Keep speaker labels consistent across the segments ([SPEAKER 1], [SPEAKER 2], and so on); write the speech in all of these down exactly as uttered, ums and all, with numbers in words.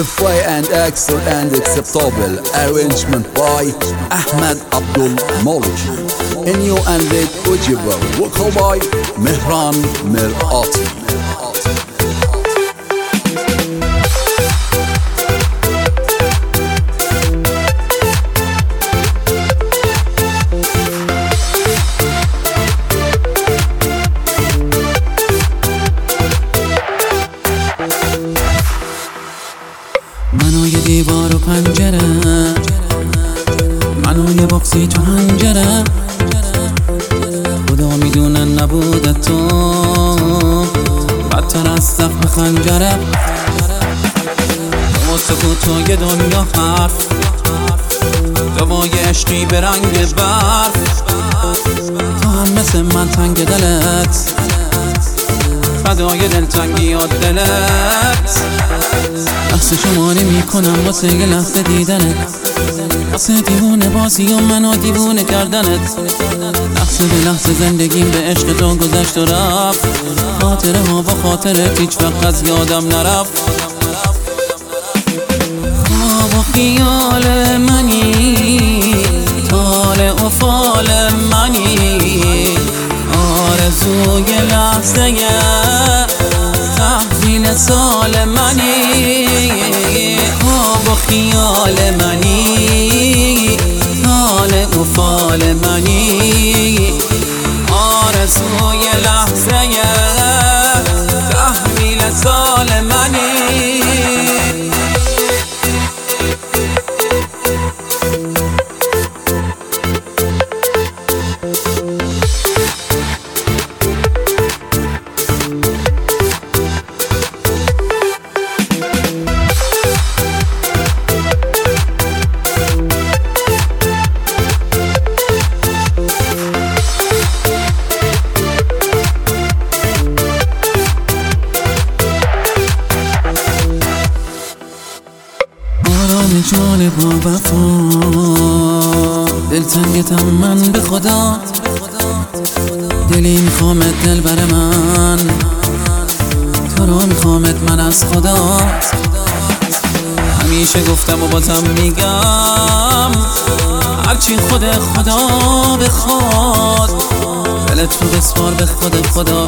[SPEAKER 1] Fly and excellent and acceptable arrangement by Ahmed Abdul Maliki. New and late Ujibur, vocal by Mehran Mirati.
[SPEAKER 2] منو یه دیوار و پنجره، منو یه باکسی تو هنجره، خدا میدونه نبوده تو بدتر از زخم خنجره. تو سکوت و یه دنیا حرف، دوای عشقی به رنگ برف. تو هم مثل من تنگ دلت، فدای دلتنگی و دلت. لحظه شماری میکنم واسه یه لحظه دیدنت، واسه دیوونه بازی و منو دیوونه کردنت. لحظه به لحظه زندگیم به عشق تو گذشت و رفت، خاطره ها و خاطرت هیچ وقت از یادم نرفت. خواب و خیال منی، طالع و فال منی، آرزوی لحظه تحویل سال منی. خواب و خیال منی، طالع و فال منی، آرزوی لحظه تحویل سال منی. جان با وفا، دلتنگتم من به خدا، دلی میخوامت دل بر من، تو رو میخوامت من از خدا. همیشه گفتم و بازم میگم، هرچی خود خدا بخواد، دلت تو بسپار به خود خدا،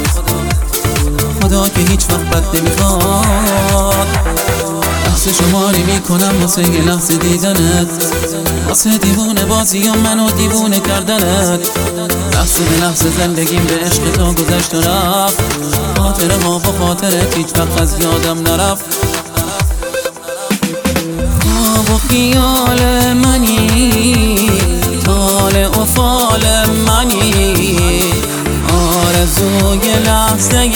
[SPEAKER 2] خدا که هیچ وقت بد نمیخواد. لحظه شماری میکنم واسه یه لحظه دیدنت، واسه دیوونه بازی و منو دیوونه کردنت. لحظه به لحظه زندگیم به عشق تو گذشت و رفت، خاطره ها و خاطرت هیچ وقت از یادم نرفت. خواب و خیال منی، طالع و فال منی، آرزوی لحظه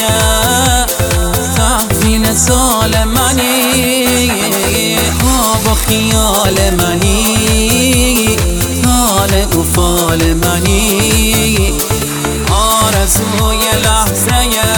[SPEAKER 2] تحویل سال منی. خواب و خیال منی، طالع و فال منی، آرزوی لحظه